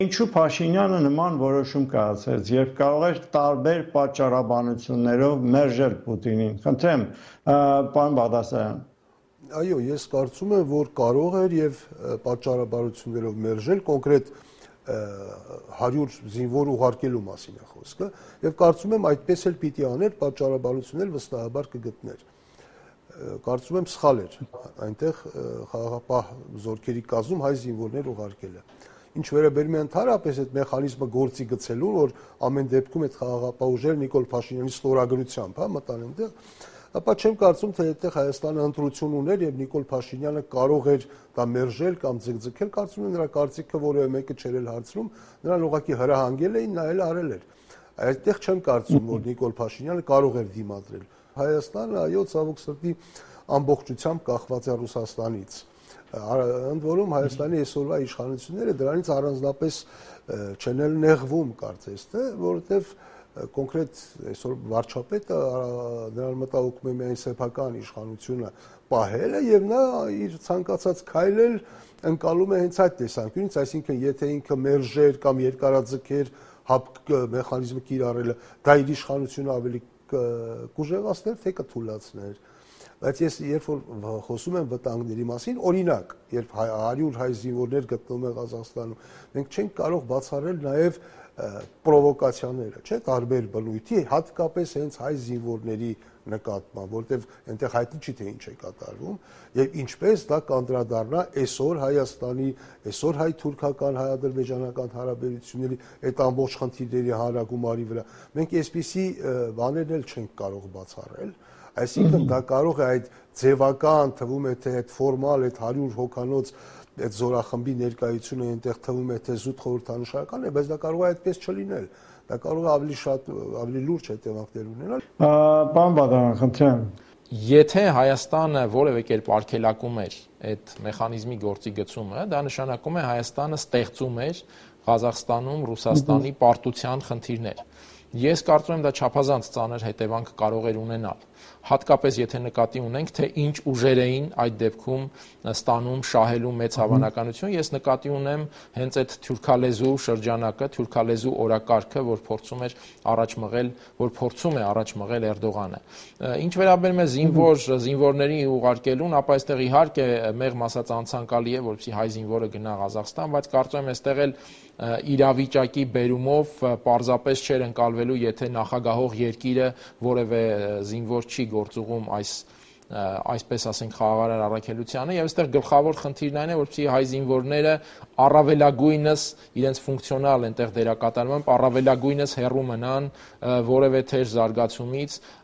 Ինչու Փաշինյանը նման որոշում կայացրեց, երբ կարող էր տարբեր պատճառաբանություններով մերժել Պուտինին։ Խնդրեմ, պարոն Բաղդասարյան։ Այո, ես կարծում եմ, որ կարող էր եւ պատճառաբանություններով մերժել կոնկրետ 100 զինվոր ուղարկելու մասին է խոսքը, եւ կարծում եմ այդպես էլ պիտի աներ, պատճառաբանություններ վստահաբար կգտներ։ Կարծում եմ սխալ էր այնտեղ խաղաղապահ զորքերի կազմում հայ զինվորներ ուղարկելը։ Ինչ վերաբերում է ընդհանրապես այդ մեխանիզմը գործի գցելուն, որ ամեն դեպքում այդ խաղաղապահ ուժերը Նիկոլ Փաշինյանի ստորագրությամբ, մտան այնտեղ, ապա չեմ կարծում, թե այդտեղ Հայաստանը ընտրություն ուներ եւ Նիկոլ Փաշինյանը կարող էր դա մերժել կամ ձգձգել, կարծում եմ նրա կարծիքը որևէ մեկը չէր էլ հարցնում, նրան ուղղակի հրահանգել էին, նա էլ արել էր։ Այդտեղ չեմ կարծում, որ Նիկոլ Փաշինյանը կարող էր դիմադրել։ Հայաստանը, այո, ցավոք սրտի ամբողջությամբ կախված է Ռուսաստանից։ Ընդ որում Հայաստանի այսօրվա իշխանությունները դրանից առանձնապես չեն էլ նեղվում, կարծես թե, որովհետև կոնկրետ այսօր վարչապետը նրան մտահոգում է միայն սեփական իշխանությունը պահելը եւ նա իր ցանկացած քայլել ընկալում է հենց այդ տեսանկյունից, այսինքն եթե ինքը մերժեր կամ երկարաձգեր հապկ մեխանիզմը կիրառելը, դա իր իշխանությունը ավելի կուժեղացներ, թե կթուլացներ։ Բայց ես երբ որ խոսում եմ վտանգների մասին, օրինակ, երբ 100 հայ զինվորներ գտնվում են Ղազախստանում, մենք չենք կարող բացառել նաև պրովոկացիաները, չէ՞, տարբեր բնույթի, հատկապես հենց հայ զինվորների նկատմամբ, որտեղ այնտեղ հայտնի չի թե ինչ է կատարվում, եւ ինչպես դա կանդրադառնա այսօր Հայաստանի, այսօր հայ-թուրքական, հայ-ադրբեջանական հարաբերությունների այդ ամբողջ խնդիրների հանրագումարի վրա։ Մենք այսպիսի բաներ էլ չենք կարող բացառել։ Այսինքն դա կարող է այդ ձևական թվում է թե այդ ֆորմալ այդ 100 հոգանոց այդ զորախմբի ներկայությունը այնտեղ թվում է թե զուտ խորհրդանշական է, բայց դա կարող է այդպես չլինել։ Դա կարող է ավելի շատ, ավելի լուրջ հետևանքներ ունենալ։ Պարոն Բաղդասարյան, խնդրեմ։ Եթե Հայաստանը որևէ կերպ արգելակում էր այդ մեխանիզմի գործի գծումը, դա նշանակում է Հայաստանը ստեղծում էր Ղազախստանում Ռուսաստանի պարտության խնդիրներ։ Ես կարծում եմ դա չափազանց ծանր հետևանք կարող էր ունենալ։ Հատկապես եթե նկատի ունենք, թե ինչ ուժեր էին այդ դեպքում ստանում շահելու մեծ հավանականություն, ես նկատի ունեմ հենց այդ թուրքալեզու շրջանակը, թուրքալեզու օրակարգը, որ փորձում է առաջ մղել Էրդողանը։ Ինչ վերաբերում է զինվորների ուղարկելուն, ապա այստեղ իհարկե մեղմ ասած անցանկալի է, որպեսզի հայ զինվորը գնա Ղազախստան, բայց կարծում եմ այստեղ էլ իրավիճակի բերումով պարզապես չէր ընկալվելու, եթե նախագահող երկիրը որևէ զինվոր չի գործուղում այսպես ասենք խաղաղարար առաքելությանը եւ այստեղ գլխավոր խնդիրն այն է, որպեսզի հայ զինվորները առավելագույնս իրենց ֆունկցիոնալ այնտեղ դերակատարմամբ առավելագույնս հեռու մնան որևէ թեժ զարգացումից,